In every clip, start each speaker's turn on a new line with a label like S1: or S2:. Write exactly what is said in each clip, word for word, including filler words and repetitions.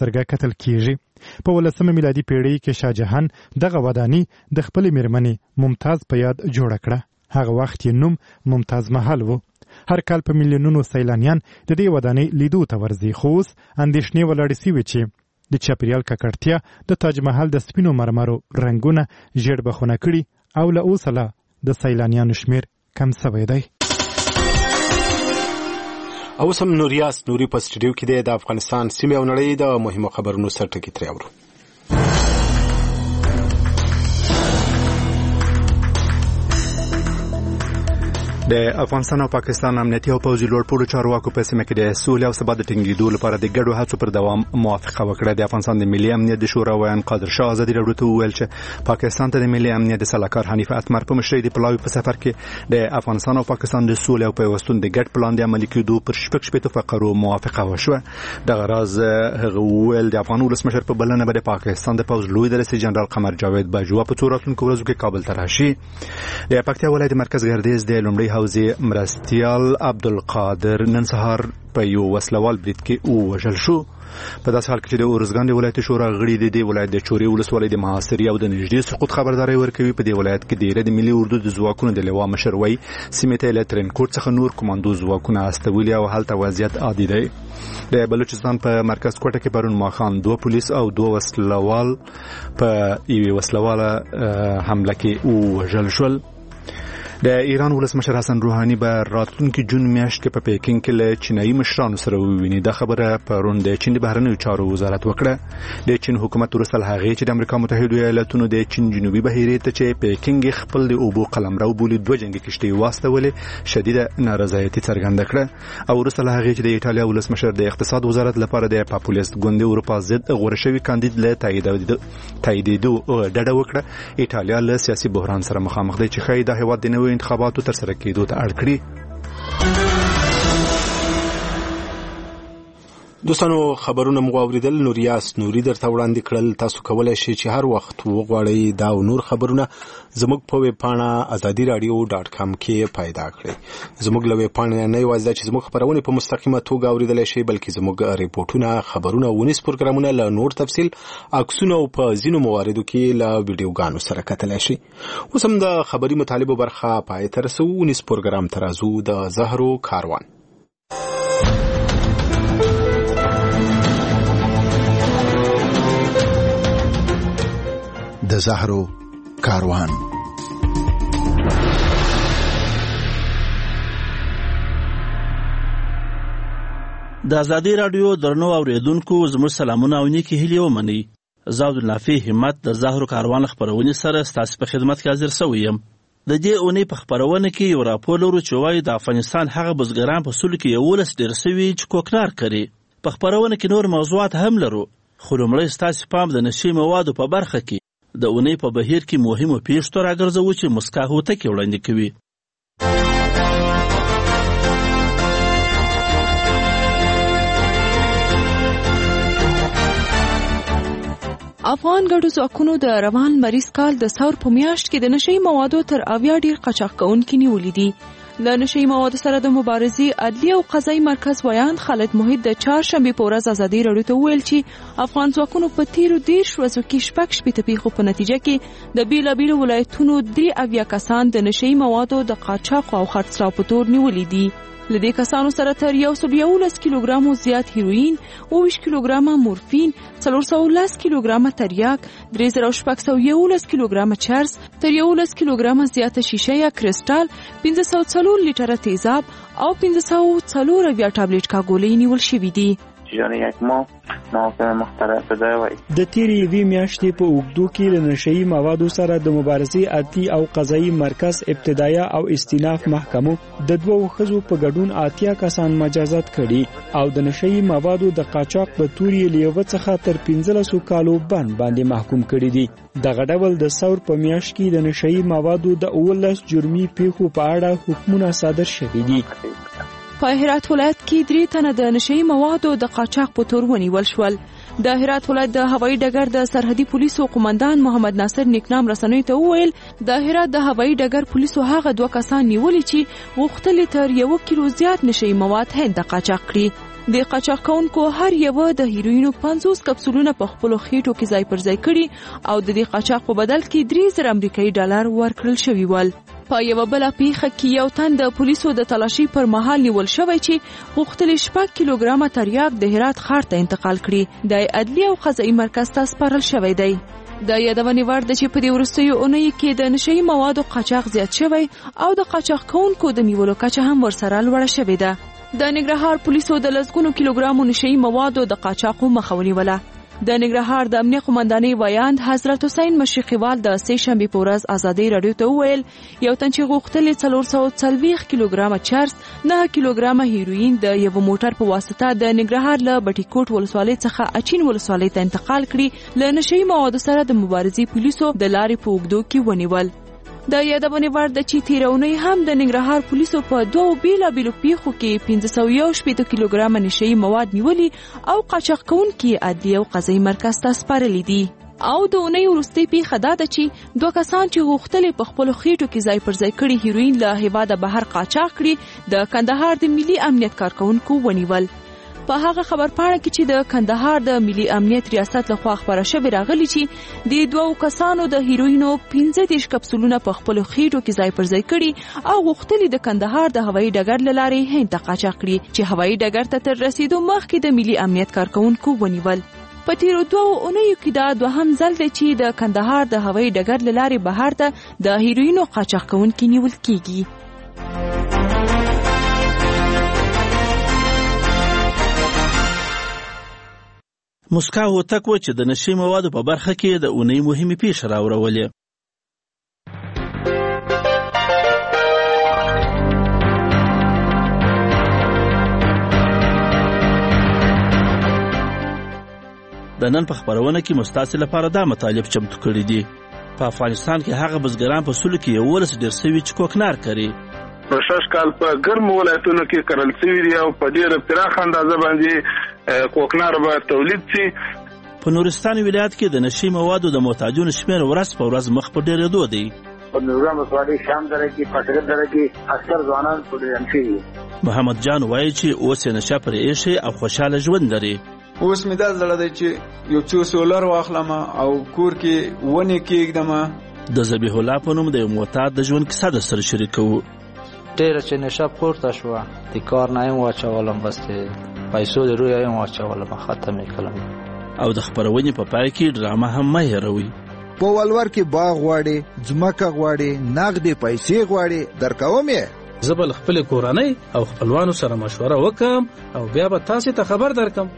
S1: سترګه کتل کیږي. په ولسمه میلادي پیړۍ کې شاه جهان دغه وداني د خپلې میرمنې ممتاز په یاد جوړه کړه. هغه وخت یې نوم ممتاز محل و. هر کال په میلیونونو سیلانیان د دې ودانۍ لیدو ته ورځي، خو اوس اندېښنې ولاړې سوي چې د چاپیریال ککړتیا د تاج محل د سپینو مرمرو رنګونه ژیړ بخونه کړي او له اوسه لا د سیلانیانو شمیر کم سوی دی.
S2: اوس هم نوریاس نوري په سټډیو کې دی. د افغانستان سیمې او نړۍ د مهمو خبرونو سرټکي ترې اورو.
S3: د افغانستان او پاکستان امنیتي او پوځي لوړپوړو چارواکو په سیمه کې د سولې او ثبات د ټینګېدو لپاره د ګډو هڅو پر دوام موافقه وکړه. د افغانستان د ملي امنیت د شورا ویان قادر شاه ازادي راډیو ته وویل چې پاکستان ته د ملي امنیت د سلاکار حنیف اتمر په مشرۍ د پلاوي په سفر کې د افغانستان او پاکستان د سولې او پیوستون د ګډ پلان د عملي کېدو پر شپږ شپېته فقرو موافقه وشوه. دغه راز هغه وویل د افغان ولسمشر په بلنه به د پاکستان د پوځ لوی درسي جنرال قمر جاوید باجوا په څو راتلونکو ورځو کې کابل ته راشي. د پکتیا ولایت مرکز ګردیز د لومړي حوزې مرستیال عبدالقادر نن سهار په یو وسلوال برید کې ووژل شو. په داسې حال کې چې د اورزګان د ولایت شورا غړي د دې ولایت د چوري ولسوالۍ د محاصرې او د نږدې سقوط خبرداري ورکوي. په دې ولایت کې ډیره د ملي اردو د ځواکونو د لوا مشر وی سیمه ته له ترنکوټ څخه نور کمانډو ځواکونه استولي او هلته وضعیت عادي دی. د بلوچستان په مرکز کوټه کې پرون ماخام دوه پولیس او دوه وسلوال په یوه وسلواله حمله کې ووژل شول. د ایران ولسمشر حسن روحاني به راتلونکي جون میاشت کې په پیکینګ کې له چینایي مشرانو سره وویني. د خبره پرون د چین د بهرنیو چارو وزارت وکړه. د چین حکومت وروسته له هغې چې د امریکا متحده ایالاتونو د چین جنوبي بحیرې ته چې پیکینګ خپل د اوبو قلمرو بولي دوه جنګي کشتۍ واستولې شدیده نارضایتي څرګنده کړه. او وروسته له هغې چې د ایټالیا ولسمشر د اقتصاد وزارت لپاره د پاپولیست ګوند اروپا ضد غوره شوي کاندید له تاییدېدو ډډه وکړه. ایټالیا له سیاسي بحران سره مخامخ دی چې ښایي دا هېواد د نویو انتخاباتو تر سره کېدو ته اړ کړي.
S2: دوستانو خبرونه مو اوریدل. نوریاس نوري درته وړاندې کړل. تاسو کولای شئ چې هر وخت وغواړئ دا او نور خبرونه زموږ په ویب پاڼه ازادي رادیو ډاټ کام کې پیدا کړئ. زموږ له ویب پاڼې نه یوازې چې زموږ خبرونه په مستقیمه توګه اوریدلای شئ، بلکې زموږ ریپورتونه، خبرونه، ونیس پروګرامونه له نور تفصیل، عکسونه او په ځینو مواردو کې له ویډیوګانو سره کتلای شئ. اوس هم د خبري مطالبو برخه پای ته رسوو. ونیس پروګرام ترازو د زهرو کاروان.
S4: د زهرو کاروان.
S5: د ازادي رادیو درنو اوریدونکو زموږ سلامونه او نیکی هیلې ومنئ. زه عبدالنافع همت د زهرو کاروان خبرونې سره ستاسو په خدمت کې حاضر شوی یم. د دې اونۍ په خبرونه کې یو راپور لرو چې وایي د افغانستان هغه بزګران په سولو کې یولس ډېر سوي چې کوکنار کوي. په خبرونه کې نور موضوعات هم لرو، خو لومړی ستاسو پام د نشي موادو په برخه کې د اونۍ په بهیر کې مهمو پیښو ته راګرځوو چې مسکا هوتکې وړاندې کوي.
S6: افغان ګډو ځواکونو د روان مریض کال د ثور په میاشت کې د نشي موادو تر اویا ډیر قاچاق کوونکي نیولې دي. له نشي موادو سره د مبارزې عدلي او قضایي مرکز ویان خالد محیط د چهارشنبې په ورځ ازادي راډیو ته وویل چې افغان ځواکونو په تیرو دېرش ورځو کې شپږ شپېته پیښو په نتیجه کې د بېلابېلو ولایتونو درې اویا کسان د نشي موادو د قاچاق او خرڅلاو په تور نیولي دي. له دې کسانو سره تر یو سل یولس کیلوګرامو زیات هیروین، اوه ویشت کیلوګرامه مورفین، څلور سوه لس کیلوګرامه تریاک، درې زره شپږ سوه یولس کیلوګرامه چرس، تر یولس کیلوګرامه زیاته شیشه یا کرسټال، پنځه سوه څلور لیټره تیزاب او پنځه سوه څلور اویا ټابلیټ کاګولۍ نیول شوي دي.
S7: جان یک ماه موافق مختلف ده وای
S8: د تیری وی میاشتې په اوګدو کې له نشئی موادو سره د مبارزې عدلي او قضایي مرکز ابتدایه او استیناف محکمو د دوو خزو په ګډون اتیا کسان مجازات کړي او د نشئی موادو د قاچاق په توري لیوه څخه تر پنځلسو کالو بند باندې محکوم کړي دي. دغه ډول د ثور په میاشت کې د نشئی موادو د اولس جرمي پیښو په اړه حکمونه صادر شوي دي.
S6: په هرات ولایت کې درې تنه د نشئی موادو د قاچاق په تور ونیول شول. د هرات ولایت د هوایي ډګر د سرحدي پولیسو قومندان محمد ناصر نیکنام رسنیو ته وویل د هرات د هوایي ډګر پولیسو هغه دوه کسان نیولي چې غوښتل تر یو کیلو زیات نشئی مواد هند ته قاچاق کړي. د قاچاق کوونکو هر یو د هیروینو پنځوس کپسولونه په خپل خېټو کې ځای پر ځای کړي او د دې قاچاق په بدل کې درې زره امریکایي ډالر ورکړل شوي ول. په یو بل پیښه کې یو تن د پولیسو د تلاشي پر مهال نیول شوی چې غوښتل شپږ کیلوګرامه تریاک د هرات ښار ته انتقال کړي. د عدلیه او قضایي مرکز ته سپارل شوی دی. د یادونې وړ ده چې په دې وروستیو اونیو کې د نشهیي موادو قاچاق زیات شوی او د قاچاق کوونکو د نیولو کچه هم ورسره لوړه شوې ده. د ننګرهار پولیسو د لسګونو کیلوګرامو نشهیي موادو د قاچاقو مخه ونیوله. د ننګرهار د امنیه قومندانۍ وایاند حضرت حسین مشرقیوال د سه شنبې په ورځ ازادي راډیو ته وویل یو تن چې غوښتل څلور سوه څلوېښت کیلوګرامه چرس، نه کیلوګرامه هیروین د یو موټر په واسطه د ننګرهار له بټي کوټ ولسوالۍ څخه اچین ولسوالۍ ته انتقال کړي. له نشهیي موادو سره د مبارزې پولیسو د لارې په اوږدو کې ونیول. د یادونې وړ ده چې تېره اونۍ هم د ننګرهار پولیسو په دوو بېلابېلو پیښو کې پنځه سوه یو شپېته کیلوګرامه نشهیي مواد نیولي او قاچاق کوونکي عدلیه او قضایي مرکز ته سپارلي دي. او د اونۍ وروستۍ پیښه دا ده چې دوه کسان چې غوښتل په خپلو خېټو کې ځای پر ځای کړي هیروین له هېواده بهر قاچاق کړي د کندهار د ملي امنیت کارکوونکو ونیول. په هغه خبرپاڼه کې چې د کندهار د ملي امنیت ریاست لخوا خبره شوې راغلي چې د دوو کسانو د هیروینو پنځه دېرش کپسولونه په خپلو خېټو کې ځای پر ځای کړي او غوښتلي د کندهار د هوایي ډګر له لارې هند ته قاچاق کړي چې هوایي ډګر ته تر رسیدو مخکې د ملي امنیت کارکوونکو ونیول. په تیرو دوو اونیو کې دا دوهم ځل دی چې د کندهار د هوایي ډګر له لارې بهر ته د هیروینو قاچاق کوونکي نیول کیږي.
S5: مسکا هوتک و چې د نشي موادو په برخه کې د اونۍ مهمې پیښې راوړولې. د نن په خبرونه کې مستاسې لپاره دا مطالب چمتو کړي دي. په افغانستان کې هغه بزګران په سلو کې یولس ډېر سوي چې کوکنار کري.
S9: په شش کال په ګرمو ولایتونو کې کرل سوي دي او په ډېره پراخه اندازه باندې کوکنار به تولید شي.
S5: په نورستان ولایت کې د نشي موادو د محتاجونو شمېر ورځ په ورځ مخ په ډېرېدو دی.
S10: په نورستان ولسوالۍ شام دره کې پټګر دره کې اکثر ځوانان پوډران شوي.
S5: محمد جان وایي چې اوس یې نشه پرې ایښی او خوشحاله ژوند لري.
S11: اوس مې دا زړه دی چې یو څو سولر واخلم او کور کې ونې کېږدم.
S5: د ذبیح الله په نوم د یو معتاد د ژوند کیسه در سره شریکوو.
S12: ډېره چې نشه پورته شوه د کار نه یم واچولم، بس د پیسو د روی یم واچولم، ختم یې کړم.
S5: او د خپرونې په پای کې ډرامه هم مه هېروئ.
S4: په ولور کې باغ غواړي، ځمکه غواړي، نغدې پیسې غواړي، درکوم یې.
S13: زه به له خپلې کورنۍ او خپلوانو سره مشوره وکړم او بیا به تاسې ته خبر درکړم.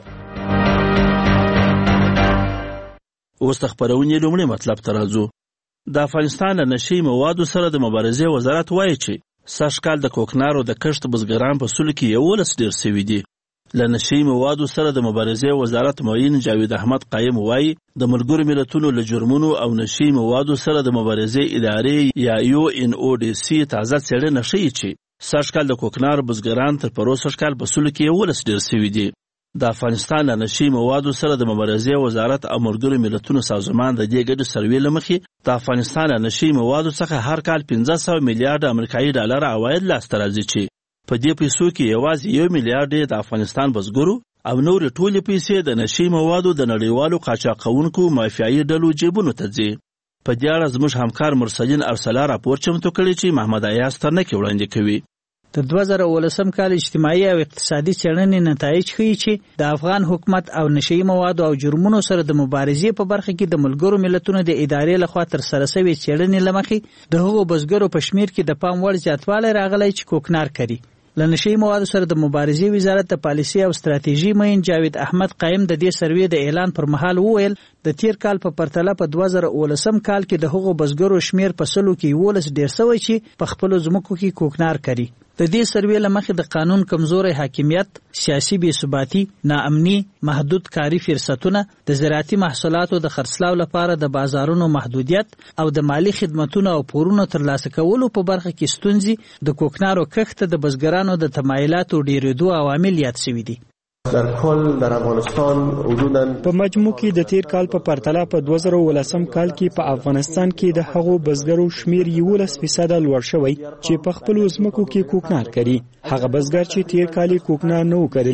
S5: اوس د خپرونې لومړی مطلب ته راځو. د افغانستان له نشي موادو سره د مبارزې وزارت وایي چې سږ کال د کوکنارو د کښت بزګران په سلو کې یولس ډېر سوي دي. له نشي موادو سره د مبارزې وزارت معین جاوید احمد قایم وایي د ملګرو ملتونو له جرمونو او نشي موادو سره د مبارزې ادارې یا یو ان او ډي سي تازه څېړنه ښیي چې سږ کال د کوکنارو بزګران تر پرو سږ کال په سلو کې یولس ډېر سوي دي. د افغانستان له نشي موادو سره د مبارزې وزارت او ملګرو ملتونو سازمان د دې ګډو سروې له مخې د افغانستان له نشي موادو څخه هر کال پنځه سوه میلیارډ امریکایي ډالر عواید لاسته راځي چې په دې پیسو کې یوازې یو میلیارډ د افغانستان بزګرو او نورې ټولې پیسې د نشي موادو د نړیوالو قاچاق کوونکو مافیایي ډلو جیبونو ته ځي. په دې اړه زموږ همکار مرسلین ارسلا راپور چمتو کړی چې محمد ایاز ترنکې وړاندې کوي.
S14: د دوه زره اوولسم کال اجتماعي او اقتصادي څېړنې نتایج ښیي چې د افغان حکومت او نشهیي موادو او جرمونو سره د مبارزې په برخه کې د ملګرو ملتونو د ادارې لخوا ترسره شوې څېړنې له مخې د هغو بزګرو په شمېر کې د پام وړ زیاتوالی راغلی چې کوکنار کري. له نشهیي موادو سره د مبارزې وزارت د پالیسي او ستراتیژي معین جاوید احمد قایم د دې سروې د اعلان پر مهال وویل د تیر کال په پرتله په دوه زره اوولسم کال کې د هغو بزګرو شمېر په سلو کې یولس ډېر سوی چې په خپلو ځمکو کې کوکنار کري. د دې سروې له مخې د قانون کمزوری حاکمیت، سیاسي بې ثباتي، ناامني، محدود کاري فرصتونه، د زراعتي محصولاتو د خرڅلاو لپاره د بازارونو محدودیت او د مالی خدمتونو او پورونو ترلاسه کولو په برخه کې ستونزې د کوکنارو کښت د بزګرانو د تمایلاتو ډېرېدو عوامل یاد شوي دي.
S15: در کل در افغانستان حدوداً
S8: په مجموع کې د تیر کال په پرتله په دوه زره اوولسم کال کې په افغانستان کې د هغو بزګرو شمیر یولس فیصده لوړ شوی چې په خپلو ځمکو کې کوکنار کوي. هغه بزګر چې تیر کال کوکنار نه وکړلی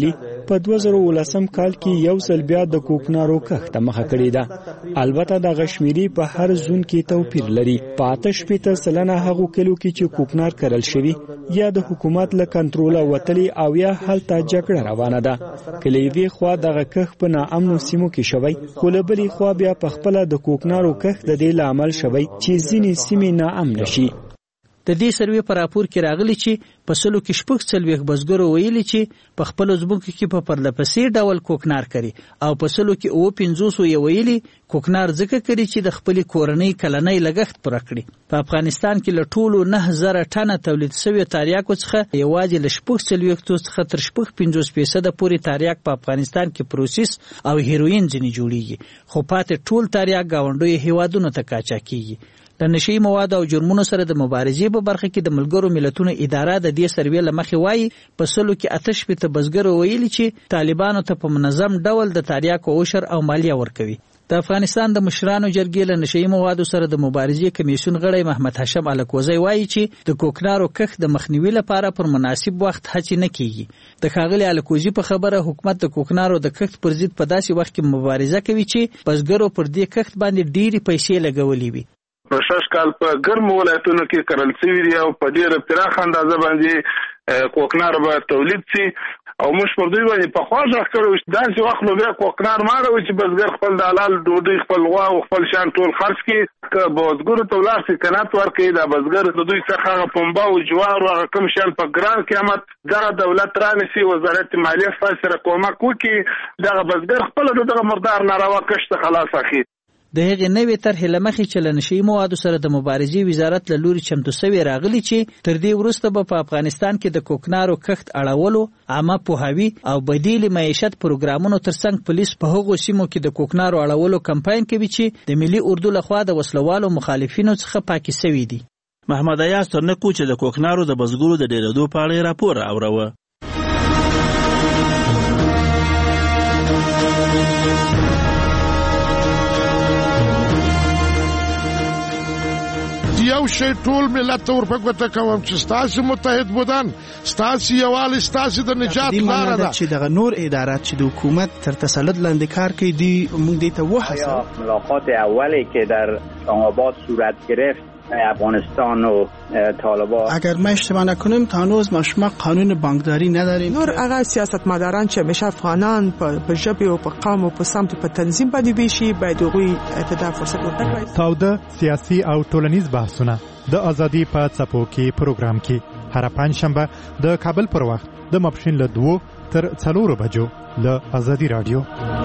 S8: په دوه زره ولسم کال کې یو ځل بیا د کوکنارو کښت ته مخه کړې ده. البته د غشمیري په هر زون کې توپیر لري. په آتش پیته سلنه هغو کلو کې چې کوکنار کرل شوی یا د حکومت له کنټروله وتلی او یا هلته جګړه روانه ده. کله یوې خوا دغه کښت په ناامنو سیمو کې شوی، خو له بلې خوا بیا په خپله د کوکنارو کښت د دې له امل شوی چې ځینې سیمې ناامنه شي.
S14: د دې سروې په راپور کې راغلی چې په سلو کې شپږ څلوېښت بزګرو ویلي چې په خپلو ځمکو کې په پرلهپسې ډول کوکنار کوي او په سلو کې اووه پنځوسو یې ویلي کوکنار ځکه کوي چې د خپلې کورنۍ کلنۍ لګښت پوره کړي. په افغانستان کې له ټولو نهه زره ټنه تولید شویو تریاکو څخه یوازې له شپږ څلوېښتو څخه تر شپږ پنځوس فیصده پورې تریاک په افغانستان کې پروسس او هیروین ځینې جوړیږي، خو پاتې ټول تریاک ګاونډیو هیوادونو ته قاچاق کیږي. د نشي موادو او جرمونو سره د مبارزې په برخه کې د ملګرو ملتونو اداره د دې سروې له مخې وایي په سلو کې اته شپېته بزګرو ویلي چې طالبانو ته په منظم ډول د تریاکو عشر او مالیه ورکوي. د افغانستان د مشرانو جرګې له نشي موادو سره د مبارزې کمیسیون غړی محمد هاشم الکوزی وایي چې د کوکنارو کښت د مخنیوي لپاره پر مناسب وخت هڅې نه کیږي. د ښاغلي الکوزي په خبره حکومت د کوکنارو د کښت پر ضد په داسې وخت کې مبارزه کوي چې بزګرو پر دې کښت باندې ډېرې پیسې لګولې وي.
S9: په شش کال په ګرمو ولایتونو کې کرل شوي دي او په ډېره پراخه اندازه باندې کوکنار به تولید شي او موږ پر دوی باندې پخوا غږ کړی چې داسې وخت نو بیا کوکنار ما راوړي چې بزګر خپل د حلال ډوډۍ خپل غوا او خپل شیان ټول خرڅ کړي، که بزګرو ته ولاړ شي قناعت ورکړي دا بزګر د دوی څخه هغه پنبه او جوار او هغه کوم شیان په ګران قیمت دغه دولت رانیسي، وزارت مالیه ستاسو سره کومک وکړي، دغه بزګر خپله د دغه مردار ناروا کښت خلاص اخلي.
S14: د هغې نوې طرحې له مخې چې له نشي موادو سره د مبارزې وزارت له لوري چمتو سوی راغلي چې تر دې وروسته به په افغانستان کې د کوکنارو کښت اړولو، عامه پوهاوي او بدیل معیشت پروګرامونو ترڅنګ پولیس په هغو سیمو کې د کوکنارو اړولو کمپاین کوي چې د ملي اردو لخوا د وسلوالو مخالفینو څخه پاکې سوي دي.
S5: محمد ایاز ترنکو چې د کوکنارو د بزګرو د ډېرېدو په اړه راپور اوروه.
S16: یو شی ټول ملت ته ورپګوته کوم چې ستاسو متحد بودن، ستاسو یووالی، ستاسو د نجات لاره ده.
S17: چې دغه نور ادارات چې د حکومت تر تسلط لاندې کار کوي دی موږ دې ته وحصل.
S18: ملاقات اولی که در آباد صورت گرفت افغانستان و طالبان،
S17: اگر ما اشتباه نکنیم تا هنوز ما قانون بانکداری نداریم.
S19: نور هغه سیاستمداران چې همیشه افغانان په ژبه او په قوم او په سمت په تنظیم باندې ویشي باید هغوی ته دا فرصت ورکړي.
S1: تاوده سیاسي او ټولنیز بحثونه د ازادي په څپو کې پروګرام کې هر پنځشنبه د کابل پر وخت د ماپښین له دوه تر څلورو بجو له ازادي رادیو.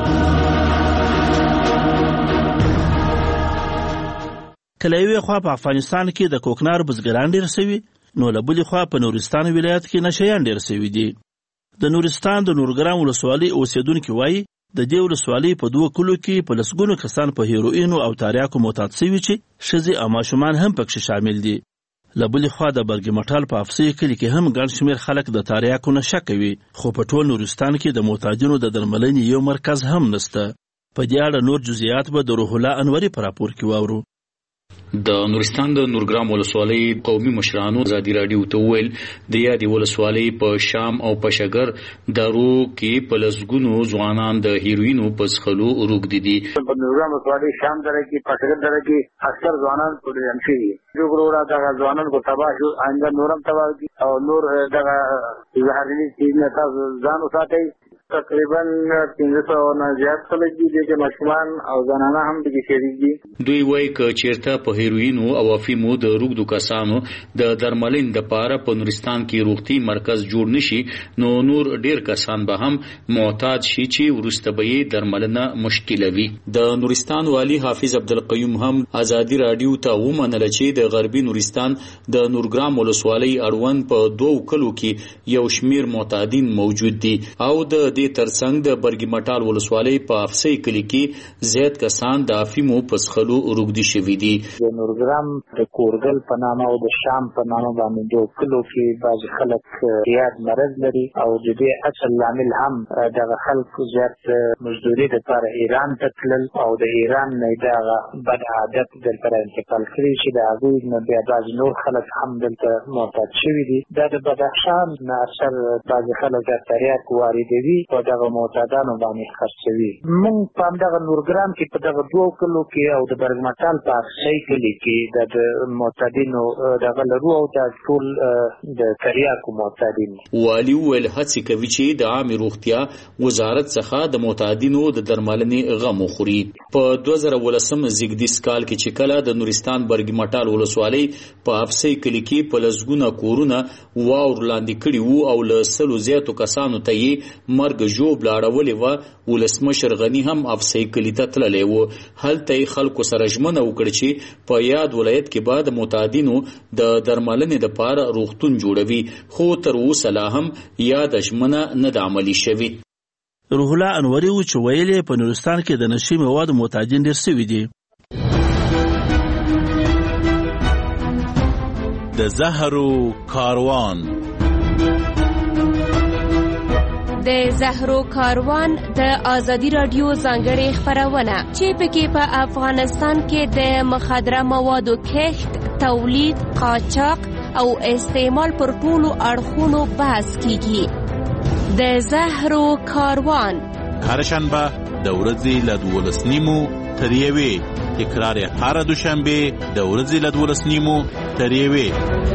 S5: کله یوې خوا په افغانستان کې د کوکنارو بزګران ډېر سوي، نو له بلې خوا په نورستان ولایت کې نشیان ډېر سوي دي. د نورستان د نورګرام ولسوالۍ اوسېدونکي وایي د دې ولسوالۍ په دوه کلو کې په لسګونو کسان په هیروینو او تریاکو معتاد سوي چې ښځې او ماشومان هم پکښې شامل دي. له بلې خوا د برګ مټال په افسي کلي کې هم ګڼ شمېر خلک د تریاکو نشه کوي، خو په ټول نورستان کې د معتادینو د درملنې یو مرکز هم نشته. په دې اړه نور جزئیات به د روح الله انوري په راپور کې واورو.
S20: د نورستان د نورګرام ولسوالۍ قومي مشرانو ازادي راډیو ته وویل د یادې ولسوالۍ په شام او په شګر درو کې په لسګونو ځوانان د هیروینو په څښلو روږدي دي.
S10: په نورګرام ولسوالۍ شام دره کې په شګر دره کې اکثر ځوانان پوډران شوي جو ګورا دغه ځوانان کو تباہ شو، آینده نورم تباہ دي او نور دغه زهرجنې چیز نه تاسو ځان وساتئ. تقریبا پنځه سوه نه زیات خلک دي چې ماشومان او زنانه هم پکې شریک دي.
S20: دوی وایي که چېرته په هیروینو او افیمو د روږدو کسانو د درملنې دپاره په نورستان کې روغتي مرکز جوړ نشي نو نور ډېر کسان به هم معتاد شي چې وروسته به یې درملنه مشکله وي. د نورستان والي حافظ عبدالقیوم هم ازادي راډیو ته ومنله چې د غربي نورستان د نورګرام ولسوالۍ اړوند په دوو کلو کې یو شمېر معتادین موجود دي او د دې ترڅنګ د برګ مټال ولسوالۍ په افسي کلي کې زیات کسان د افیمو په څښلو روږدي شوي دي.
S10: د نورګرام د کورګل په نامه او د شام په نامه باندې دوه کلو کې بعضې خلک زیات مرض لري او د دې اصل لامل هم دغه خلکو زیات مزدوري دپاره ایران ته تلل او د ایران نه دغه بد عادت دلته انتقال کړي چې د هغوی نه بیا بعضې نور خلک هم دلته معتاد شوي دي. دا د بدخشان نه اکثر بعضې خلک د تریاک واردوي په دغه معتادانو باندې خرڅوي. موږ په همدغه نورګرام کې په دغه دوو کلو کې او د برګمټال په اقصی کلي کې د معتادینو دغه لرو او د ټول د تریاکو معتادین.
S20: والي ویل هڅې کوي چې د عامه روغتیا وزارت څخه د معتادینو د درملنې غم وخوري. په دوه زره ولسم زیږدیز کال کې چې کله د نورستان برګمټال ولسوالۍ په اقصی کلي کې په لسګونه کورونه واور لاندې کړي وو او له سلو زیاتو کسانو ته یې مرګ ژوب لاړولې وه. ولسمشر غني هم اقصی کلي ته تللی و. هلته یې خلکو سره ژمنه وکړه چې په یاد ولایت کې به د معتادینو د درملنې دپاره روغتون جوړوي، خو تر اوسه لا هم یاده ژمنه نه ده عملي شوې.
S5: روح الله انوري و چې ویل په نورستان کې د نشي موادو معتادین ډېر سوي دي.
S21: د زهرو کاروان
S22: د زهرو کاروان د آزادي رادیو ځانګړې خپرونه چې پکې په افغانستان کې د مخدره موادو کښت، تولید، قاچاق او استعمال پر ټولو اړخونو بحث کیږي. د زهرو کاروان
S21: هر شنبه د ورځې له دولس نیمو تر یوې، تکرار هر دوشنبه د ورځې له دولس نیمو تر یوې.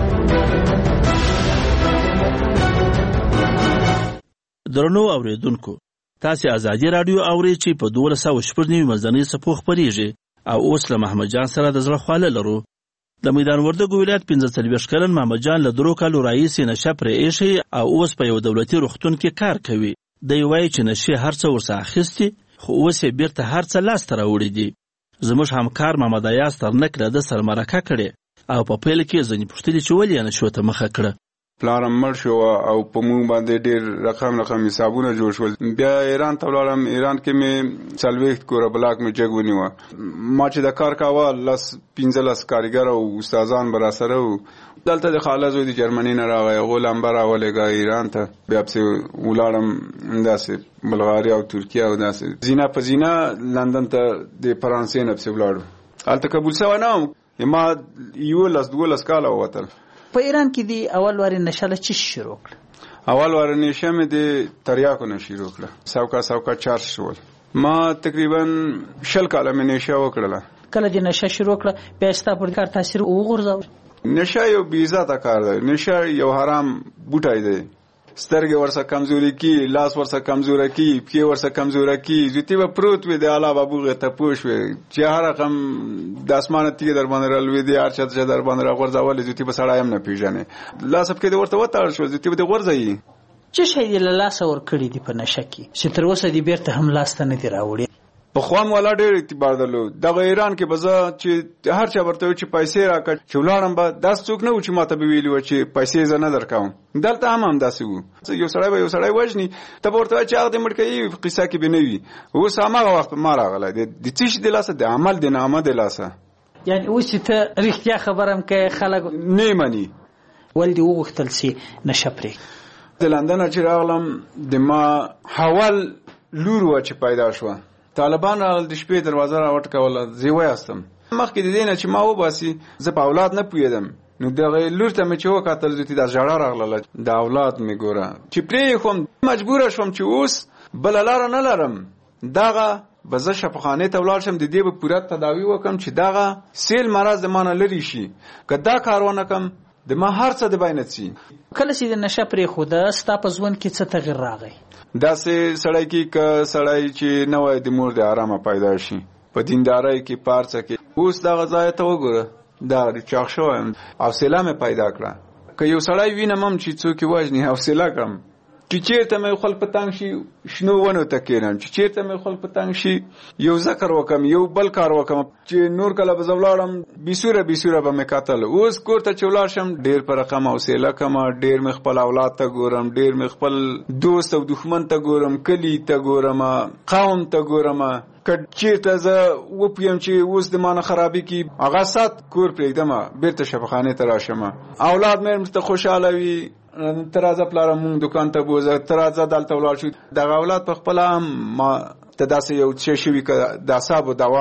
S5: درنو اوریدونکو، تاسو آزادي رادیو اورئ چې په دولس سوه شپږ نوي مزنۍ څپو خپرېږي او اوس له محمد جان سره د زړه خواله لرو. د میدان وردګو ولایت پنځه څلوېښت کلن محمد جان له درو کالو راهیسې نشه پرې ایښی او اوس په یو دولتي روغتون کې کار کوي. دی وایي چې نشې هر څه ورڅخه اخیستي، خو اوس یې بیرته هر څه لاسته راوړي دي. زموږ همکار محمد ایاز ترنک له ده سره مرکه کړې او په پیل کې ځینې پوښتلې چې ولې یې نشو ته مخه کړه.
S11: پلارم مړ شو او په موږ باندې ډېر رقم رقم حسابونه جوړ شول. بیا ایران ته ولاړم. ایران کې مې څلوېښت کوره بلاک مې جګ ونیوه. ما چې د کار کاوه لس پنځلس کارګر او استادان به راسره وو. دلته د خاله زوی د جرمني نه راغی، هغو لمبه راولېږه ایران ته. بیا پسې ولاړم داسې بلغاریا او ترکیه او داسې زینه په زینه لندن ته د فرانسې نه پسې ولاړو. هلته قبول سوی نه وم. ما یولس دولس کاله ووتل.
S14: په ایران کې دی اول وارې نشه له څه شروع کړه؟
S11: اول وارې نشه مې د تریاکو نه شروع کړه. سوکا سوکا چارج شول. ما تقریبا شل کاله مې نشه وکړله.
S14: کله چې نشه شروع کړه بیا ستا پر کار تاثیر وغورځاوه؟
S11: نشه یو بې عزته کار دی. نشه یو حرام بوټی دی. سترګې ورسه کمزوري کی، لاس ورسه کمزوره کی، پښې ورسه کمزوره کی. زوتی به پروت وي د اعلی بابوغې ته پوه شوې چې هر رقم د اسمانه تیږې در باندې رالوېدې، هر چا چې در باندې راغورځولې زوتی به سړی هم نه پېژنې. لاس پښې دې ورته وتړل شول، زوتی به دې غورځوي.
S14: څه شی دې له لاسه ورکړي دي په نشه کې چې تر اوسه دې بیرته هم لاسته نه دي راوړي؟
S11: پخوا مې والا ډېر اعتبار درلود. دغه ایران کې به زه چې هر چا ورته وي چې پیسې راکړه چې ولاړم به داسې څوک نه و چې ما ته به ویلي وه چې پیسې زه نه درکوم. دلته هم همداسې وو. یو سړی به یو سړی وژني، ته به ورته وایې چې هغه دې مړ کوي، قصه کې به نه وي. اوس هماغه وخت ما راغلی د څه شي د لاسه، د عمل د نامه د لاسه.
S14: یعنې اوس چې ته رښتیا خبره هم کوې خلک
S11: نه مني.
S14: ولې دې وغوښتل چې نشه پرېږدي؟
S11: د لندن نه چې راغلم د ما حول لور وه چې پیدا شوه. طالبان راغلل، د شپې دروازه را وټکوله، زه ویاستم. مخکې د دې نه چې ما وباسي زه په اولاد نه پوهېدم. نو دغه لور ته مې چې وکتل زوتي دا ژړا راغله، د اولاد مې ګوره چې پرېښوم. مجبوره شوم چې اوس بله لاره نه لرم. دغه به زه شفاخانې ته ولاړ شم، د دې به پوره تداوي وکړم چې دغه سیل مرض د ما نه لرې شي. که دا کار ونه کړم د ما هر څه د بینه ځي.
S14: کله چې د نشه پرېښوده ستا په ژوند کې څه تغیر راغی؟
S11: داسې سړی کې که سړی چې نه وای د مور د آرامه پیدا شي په دیندارۍ کې پارڅه کې. اوس دغه ځای ته وګوره، دغه چاق شوی یم، حوصله مې پیدا کړه. که یو سړی وینم هم چې څوک یې وژني حوصله کړم. چې چیرته مې خپل په تنګ شي شنو ونو ته کښېنم، چې چیرته مې خپل په تنګ شي یو ذکر وکړم، یو بل کار وکړم. چې نور کله به زه ولاړم بیسوره بیسوره به مې کتل. اوس کور ته چې ولاړ شم ډېر په رقم حوصله کمه، ډېر مې خپل اولاد ته ګورم، ډېر مې خپل دوست او دښمن ته ګورم، کلي ته ګورم، قوم ته ګورم. که چیرته زه وپویم چې اوس د ما نه خرابي کي، هغه ساعت کور پرېږدم بیرته شفاخانې ته راشم. اولاد مې ورته خوشحاله وي، ته راځه پلاره مونږ دکان ته بوځه، ته راځه دلته ولاړ شو. دغه اولاد په خپله هم ما ته داسې یو څه شوي که د اعصابو دوا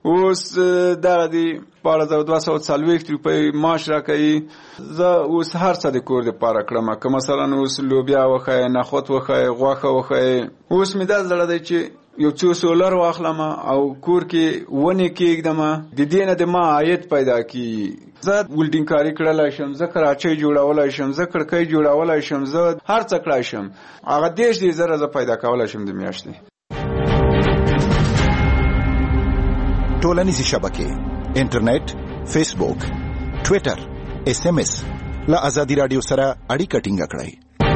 S11: اوس دغه دی شپاړس زره دوه سوه څلوېښت روپۍ معاش راکوي. زه اوس هر څه د کور دپاره کړم، که مثلا اوس لوبیا وښیې، نخود وښیې، غوښه وښیې. اوس مې دا زړه دی چې یو څو سولر واخلم او کور کې ونې کېږدم، د دې نه د ما عاید پیدا کېږي. زه ولډینګ کاري کړلی شم، زه کراچۍ جوړولی شم، زه کړکۍ جوړولی شم، زه هر څه کړی شم. هغه دېرش دېرش زره زه پیدا کولی شم د میاشتې.
S2: ټولنیزې شبکې، انټرنیټ، فیسبوک، ټویټر، اس ام اس له ازادي راډیو سره اړیکه ټینګه کړئ.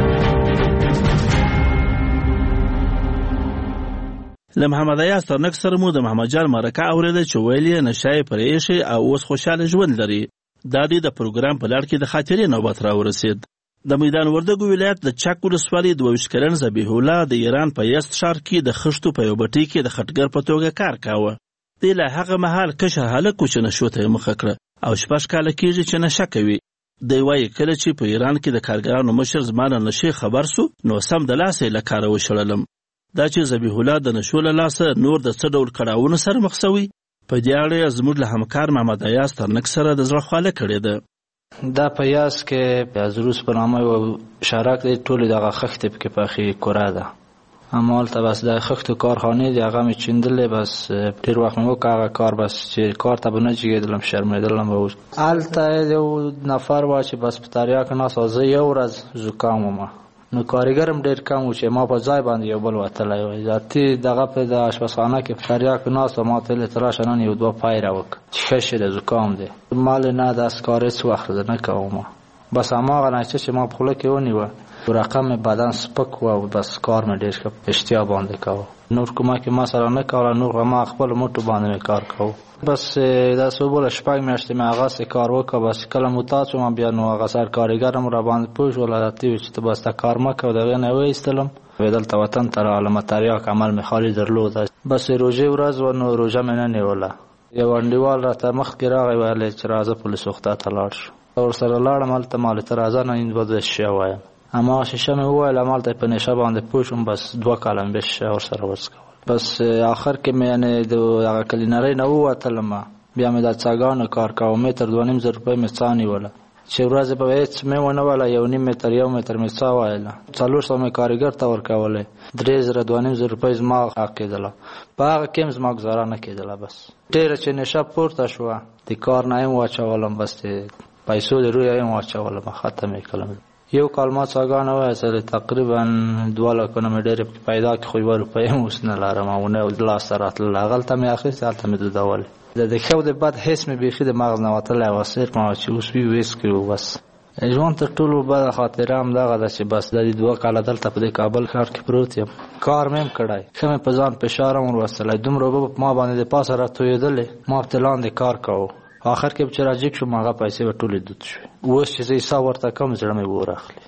S5: له محمد ایاز ترنک سره مو د محمد جان مرکه اورېده چې ویل یې نشه یې پرې ایښې او اوس خوشحاله ژوند لري. دا دی د پروګرام په لړ کې د خاطرې نوبت راورسېد. د میدان وردګو ولایت د چک ولسوالۍ دوه ویشت کلن ذبیح الله د ایران په یزد ښار کې د خښتو په یو بټۍ کې د خټګر په توګه کار کاوه. دی له هغه مهال کشر هلک و چې نشو ته یې مخه کړه او شپږ کاله کېږي چې نشه کوي. دی وایي کله چې په ایران کې د کارګرانو مشر زما له نشې خبر سو نو سم د لاسه یې له کاره وشړلم. دا چې ذبیح الله د نشو له لاسه نور د څه ډول کړاوونو سره مخ سوي، په دې اړه زموږ له همکار محمد ایاز ترنک سره د زړه خواله کړې ده.
S12: دا په یاز کې یازروس په نامه یو شارک دی، ټولې دغه خښتې پکې پخې کوره ده. همالته بس د خښتو کارخانې دي، هغه مې چیندلې. بس ډېر وخت مې وکړ هغه کار، بس چې کار ته به نه جګېدلم، شرمېدلم. هلته یو نفر وه چې بس په تریاک ناست و، زه یو ورځ زکام وم، نو کارګر هم ډېر کم و چې ما په ځای باندې یو بل وتلی وی. ذاتي دغه په د اشپزخانه کې په تریاک ناست و، ما ته ویلې ته راشه نن یو دوه پای راوکړه چې ښه شي د زکام دی. ما ویلې نه داسې کار هېڅ وخت زه نه کوم. بس هماغه نایچه چې ما په خوله کې ونیوه، رقم بدن سپک و او بس کار مې ډېر ښه په اشتیا باندې کوه. نور کومک ما سره نه کوله، نور ما خپل موټو باندې مې کار کوه. بس داسې وبوله شپږ میاشتې مې هغسې کار وکړه. بس کله معتاد شوم بیا نو هغه سر کارګر هم راباندې پوه شول، عادتي وي چې ته بس ته کار مه کوه. د هغې نه یې وایستلم، دلته وطن ته راغلم. تریاک عمل مې خالي درلوده. بس روژې ورځ و نو روژه مې نه نیوله. یو انډیوال راته مخکې راغی، ویل چې راځه پولیس روغتیا ته لاړ شو. ورسره لاړم، هلته ما ورته راځه نه این به د شیشه ووایم. هماغه شیشه مې وویل، همالته په نشه باندې پوه شوم. بس دوه کاله مې بیا شیشه ورسره وڅکول. بس آخر کې مې یعنې د هغه کلینرۍ نه ووتلم، بیا مې د څاګانو کار کوه. متر دوه نیم زره روپۍ مې څا نیوله چې ورځې به هېڅ مې ونه وله. یو نیم متر یو متر مې څا وایله. څلور سوه مې کارګر ته ورکولی، درې زره دوه نیم زره روپۍ زما حق کېدله. په هغه کې هم زما ګزاره نه کېدله. بس ډېره چې نشه پورته شوه، د کار نه یم واچولم، بس د پیسو د روی یم واچولم، ختم یې کړم. یو کال ما څاګانه وایستلې، تقریبا دوه لکونه مې ډېرې پیدا کړې، خو یوه روپۍ هم اوس نه لرم او نه لاسته راتلله. هغلته مې اخیستې، هلته مې دودولې. د ښه او د بد حس مې بیخي د مغز نه وتلی و، صرف ما چې اوس وي ویس کړي و. بس ژوند تر ټولو بده خاطره هم دغه ده چې بس د دې دوه کاله دلته په دې کابل ښار کې پروت یم. کار مې هم کړی، ښه مې په ځان فشار هم وروستلی. دومره اوبه په ما باندې د پاسه راتویېدلې، ما پرې لاندې کار کوو. آخر کې چې راجګ شوم، هغه پیسې به ټولې دود شوې. اوس چې زه حساب ورته کوم، زړه مې اور اخلي.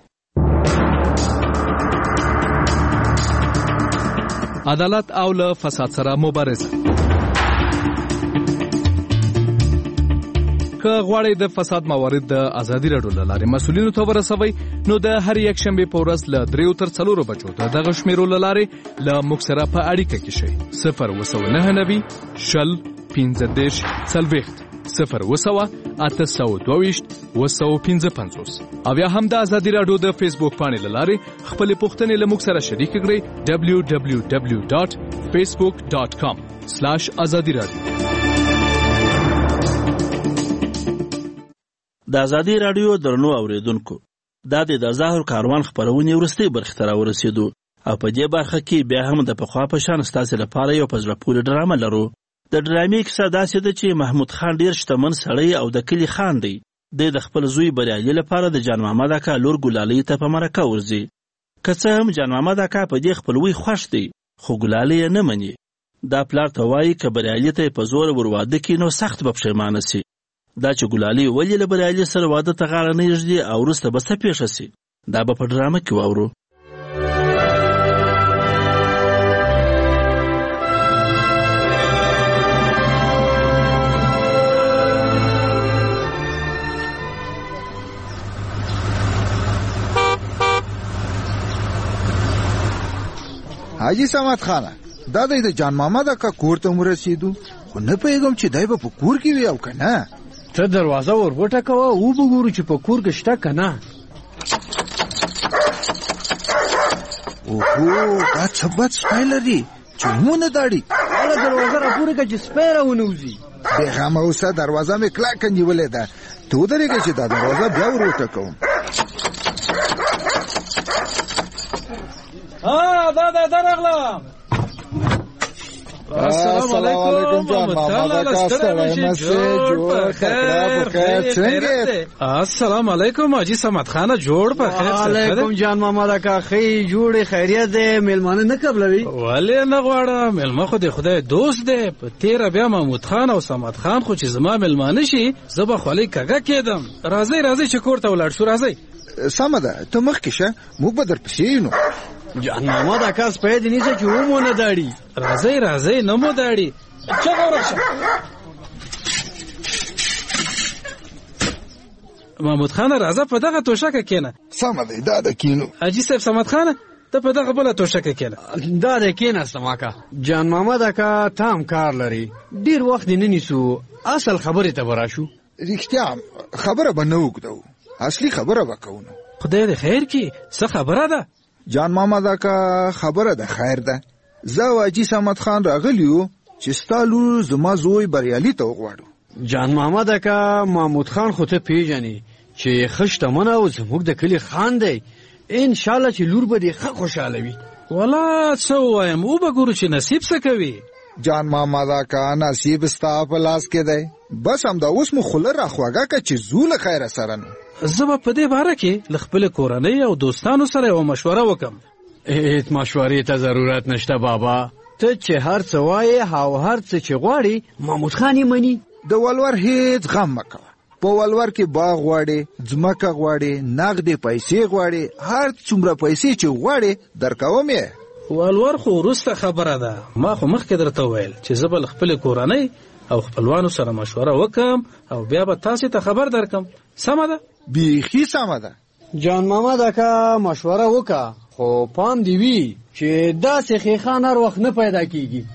S3: عدالت او له فساد سره مبارزه. که غواړئ د فساد موارد د ازادي راډیو له لارې مسؤلینو ته ورسوئ، نو د هر یک شنبې په ورځ له دریو تر څلورو بجو د دغه شمیرو له لارې له موږ سره په اړیکه کې شئ. صفر اوه سوه نهه نوي شل پنځه دېرش څلوېښت، صفر اوه سوه اته سوه دوه ویشت اوه سوه پنځه پنځوس. او یا هم د ازادي راډیو د فیسبوک پاڼې له لارې خپلې پوښتنې له موږ سره شریکې کړئ. ډبلیو ډبلیو ډبلیو ډاټ فیسبوک ډاټ کام سلاش ازادي راډیو.
S5: د ازادي راډیو درنو اوریدونکو، دا د ظاهر کاروان خپرونې وروستۍ برخې ته راورسېدو او په دې برخه کې بیا هم د پخوا په شان ستاسې لپاره یو په زړه پورې ډرامه لرو. د ډرامې کیسه داسې ده چې محمود خان ډېر شتمن سړی او د کلي خان دی. دی د خپل زوی بریالي لپاره د جان محمد اکا لور ګلالۍ ته په مرکه ورځي. که څه هم جان محمد اکا په دې خپلوۍ خوښ دی، خو ګلالۍ یې نه مني. دا پلار ته وایي که بریالي ته یې په زور ور واده کړي نو سخت به پښیمانه سي. دا چې ګلالۍ ولې له بریالي سره واده ته غاړه نه ږدي او وروسته به څه پېښه سي، دا به په ډرامه کې واورو.
S4: حاجی صمد خانه دا د جان ماما د کا کور ته ورسېدو خو نه پېږم چې دای په کور کې وی او کنه
S6: ته دروازه ور وټکوه او وګورو چې په کور کې شته کنه
S4: اوهو دا څه بد سپی لري چې مونه داړي
S6: هغه دروازه را پورې کړه چې سپی راونوځي
S4: بېغمه اوسه دروازه مې کلکه نیولې ده ته ودرېږه چې دا دروازه بیا ور وټکوم
S13: ها دا دا درغلم
S4: السلام علیکم جان ماما دا ستړی مشه جوړ کړه بخیر څنګه
S13: السلام علیکم حاجی سمت خان جوړ په خیر
S6: علیکم جان ماما دا کا خی جوړ خیریت دې ملمانه نه قبلوي
S13: ولې نه غواړم ملما خو دې خدای دوست دې په تیر بیا محمود خان او سمت خان خو چې زما ملمانه شي زبا خولي کګه کېدم راځي راځي چې کور ته ولاړ شو راځي
S4: سم ده ته مخ کې شه موږ به در پسې نو
S6: جان ماما دا کاس په دې نیسه چې ومونه داړي
S13: راځي راځي نه مو داړي چا ورشه محمود خان راځه په دغه توشکه کېنه
S4: سم ده دا د کینو
S13: حاجی صاحب سمت خان ته په دغه بل توشکه کېنه
S6: دا د کېنه سماکا جان ماما دا کا تام کار لري ډیر وخت نه نیسو اصل خبره ته وراشو
S4: رښتیا خبره بنو وکړو اصلي خبره وکاونه
S13: خدای دې خیر کی څه خبره ده
S4: جان ماما دا کا خبره ده خیر ده زه واجی سمت خان راغلیو چې ستالو زما زوی بریالي ته وغواړو
S6: جان ماما دا کا محمود خان خو ته پیژنې چې خشته منه او زموږ د کلی خان دی ان شاء الله چې لور به دې ښه خوشاله وي
S13: ولا څه وایم او به ګورو چې نصیب څه کوي
S4: جان ماما دا کا نصیب ستا په لاس کې دی بس هم دا اوس مو خوله راخواږه که چې زو له خیره سره نو
S13: زه به په دې باره کې له خپل کورنۍ او دوستانو سره یو مشوره وکم
S6: هیڅ مشورې ته ضرورت نشته بابا ته چې هر څه وایې او هر څه چې غواړي محمود خان یې مني
S4: د ولور هیڅ غم مه کوه په ولور کې باغ غواړې ځمکه غواړې نغدې پیسې غواړې هر څومره پیسې چې غواړې درکوم یې
S13: ولور خو وروسته خبره ده ما خو مخکې درته وویل چې زه به له خپلې کورنۍ او خپلوانو سره مشوره وکم او بیا به تاسې ته خبر درکم سمه ده
S4: بیخي سمه ده
S6: جان ماما دا که مشوره وکا خو پام دی وی چې داسې خیخان هر وخت نه پیدا کیږي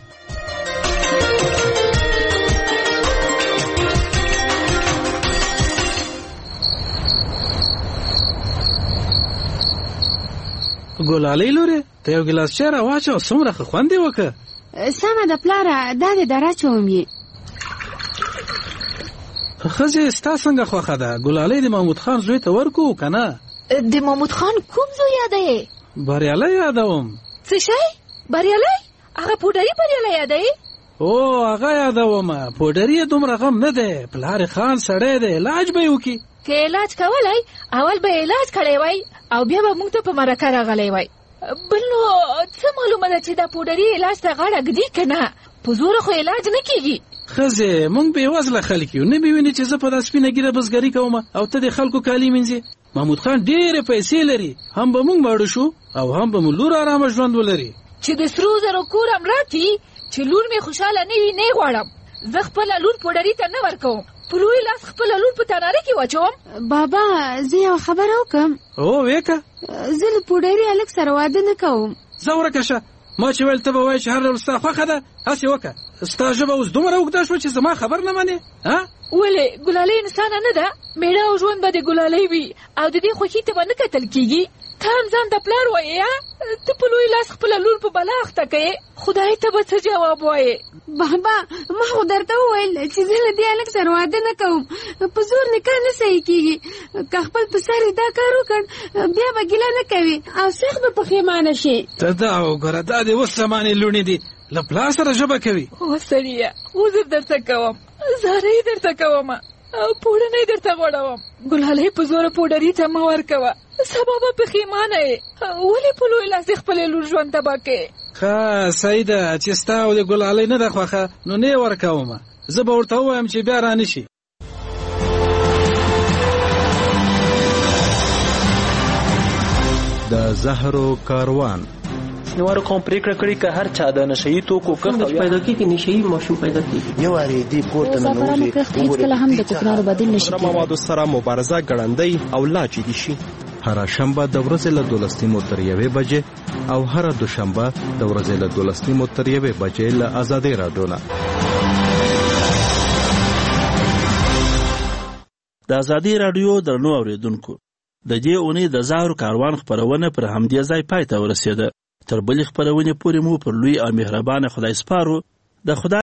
S13: ګلالۍ لورې ته یو ګیلاس چای راواچوه څومره ښه خوند یې وکړه
S7: سمه ده پلاره دا دې دراچوم یې
S13: ښځې ستا څنګه خوښه ده ګلالۍ د محمود خان زوی ته ورکو که نه
S7: د محمود خان کوم زوی یادوې
S13: بریالی یادوم
S7: څه شی بریالی هغه پوډري بریالی یادوې
S13: او هغه یادومه پوډري یې دومره غم نه دی پلار خان سړی دی علاج به یې وکړي
S7: که علاج کولی اول به علاج کړی وای او بیا به موږ ته په مرکه راغلی وای بل نو څه معلومه ده چې دا پوډري علاج ته غاړه ږدي که نه په زوره خو علاج نه کیږي
S13: ښځې موږ بېوزله خلک یو نه مې ویني چې زه په دا سپینه ګیره بزګري کوم او ته د خلکو کالي مینځې محمود خان ډېرې پیسې لري هم به موږ ماړه شو او هم به مو لور ارامه ژوند ولري
S7: چې د سرو زرو کور هم راکړي چې لور مې خوشحاله نه وي نه یې غواړم زه خپله لور پوډري ته نه ورکوم په لوی لاس خپله لور په تناره کې واچوم بابا زه یو خبره وکړم
S13: او ویکه
S7: زه له پوډري هلک سره واده نه کوم
S13: ځه ورکه شه ما چې ویل ته به وایې چې هر ډول ستا خوښه ده هسې وکړه ستا ژبه اوس دومره اوږده شوه چې زما خبر نه منې
S7: ولې ګلالۍ انسانه نه ده میړه او ژوند به د ګلالۍ وي او د دې خوښي ته به نه کتل کېږي ته هم ځان د پلار وایې ته په لوی لاس خپله لور په بلا اخته کوې خدای ته به څه جواب وایې بابا ما خو درته وویل چې زه له دې هلک سره واده نه کوم په زور نکاح نه صحیح کېږي که خپل په سر دا کار وکړ بیا به ګیله نه کوي او سخت به پښیمانه شي
S13: ته دا وګوره دا دې اوس زمانې لوڼې دي له پلار سره ژبه کوي
S7: او سړیه عذر درته کوم زارۍ درته کوم او پوړنۍ درته غوړوم ګلالۍ په زوره پوډري ته مه ورکوه سبا به پښیمانه یې ولې په لوی لاس خپلې لور ژوند تباه کوې
S13: ښه صحیح ده چې ستا او د ګلالۍ نه ده خوښه نو نه یې ورکومه زه به ورته ووایم چې بیا را نه شي
S21: د زهرو کاروان
S23: نوارو کوم پریکړه کړې که هر چا د نشئی توکو کښت پیدا کیږي نشئی ماشوم پیدا کیږي
S24: یو اړې دی کوټه نه نوځي
S25: هیڅ کله هم د کوکنارو بدیل نشي
S26: موادو سره مبارزه ګړندۍ او لا جدي شي
S8: هر شنبه د ورځې له دولس نیمو تر یوې بجې او هر دوشنبه د ورځې له دولس نیمو تر یوې بجې له آزادۍ راډیو نه.
S5: د آزادۍ راډیو درنو اوریدونکو، د دې اونۍ د زهرو کاروان خپرونه پر همدې ځای پای ته ورسېده. تر بلې خپرونې پورې مو پر لوی او مهربانه خدای سپارو. د خدای